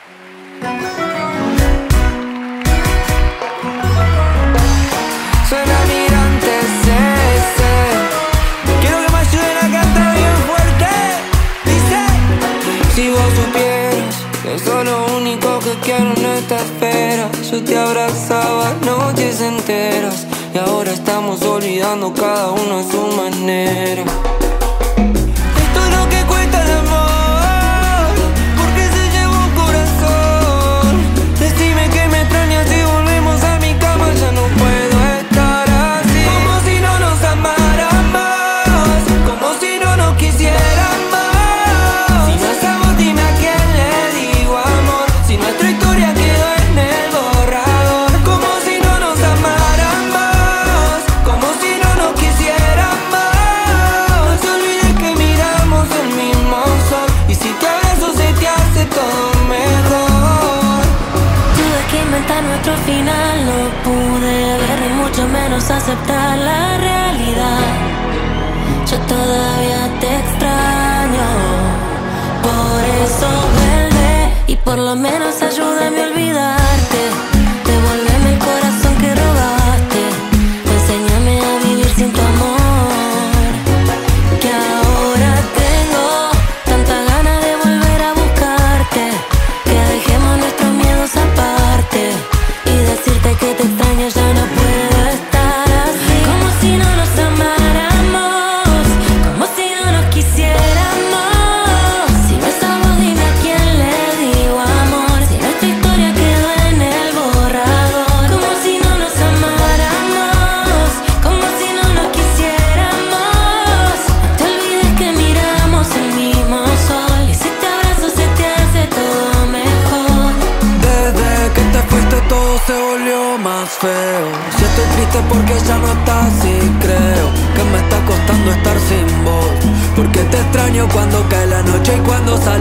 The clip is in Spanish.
Suena migrante, sé. Quiero que me ayuden a cantar bien fuerte. Dice: si vos supieras que eso es lo único que quiero en esta esfera. Yo te abrazaba noches enteras y ahora estamos olvidando cada uno a su manera. Esto es lo que cuesta el amor, porque se llevó un corazón. Decime que me extrañas y volvemos a mi cama. Ya no puedo estar así, como si no nos amáramos, como si no nos quisieran más. Si no estamos, dime a quién le digo amor, si nuestra historia quedó en el borrador. Como si no nos amaran más, como si no nos quisieran más. No te olvides que miramos el mismo sol, y si te abrazo se te hace todo mejor. Tuve que inventar nuestro final, no pude ver ni mucho menos aceptar la realidad. Yo todavía te extraño, por eso vuelve y por lo menos ayúdame a olvidarte. Devuélveme el corazón que robaste, enséñame a vivir sin tu amor. Que ahora tengo tanta ganas de volver a buscarte, que dejemos nuestros miedos aparte y decirte que te extraño. Ya no puedo estar así, como si no nos amáramos, como si no nos quisiéramos. Si no estamos, dime a quién le digo amor, si nuestra historia quedó en el borrador. Como si no nos amáramos, como si no nos quisiéramos. No te olvides que miramos el mismo sol, y si te abrazo se te hace todo mejor. Desde que te fuiste todo se volvió más feo. Si estoy triste porque ya no estás y creo que me está costando estar sin vos, porque te extraño cuando cae la noche y cuando sale